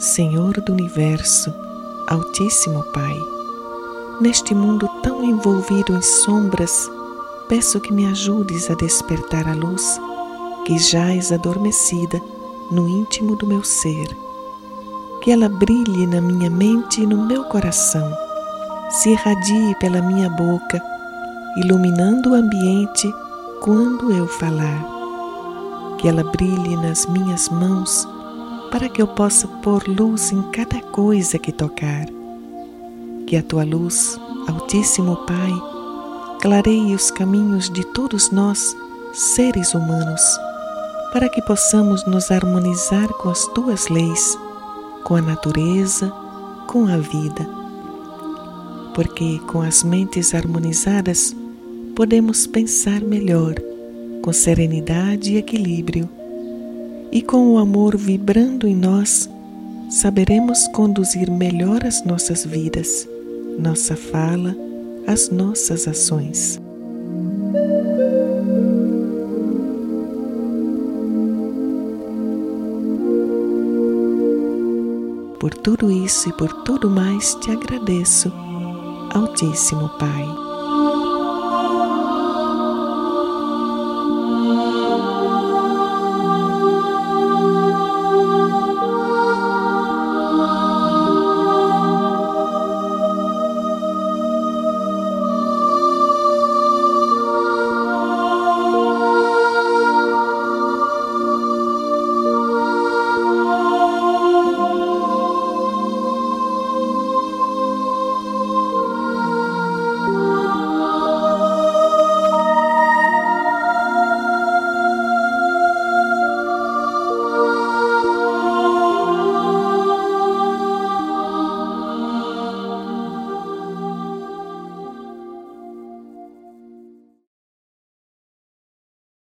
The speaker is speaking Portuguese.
Senhor do Universo, Altíssimo Pai, neste mundo tão envolvido em sombras, peço que me ajudes a despertar a luz que jaz adormecida no íntimo do meu ser, que ela brilhe na minha mente e no meu coração, se irradie pela minha boca, iluminando o ambiente quando eu falar, que ela brilhe nas minhas mãos para que eu possa pôr luz em cada coisa que tocar, que a tua luz, Altíssimo Pai, clareie os caminhos de todos nós, seres humanos, para que possamos nos harmonizar com as tuas leis, com a natureza, com a vida. Porque com as mentes harmonizadas podemos pensar melhor, com serenidade e equilíbrio, e com o amor vibrando em nós, saberemos conduzir melhor as nossas vidas, nossa fala, as nossas ações. Por tudo isso e por tudo mais te agradeço, Altíssimo Pai.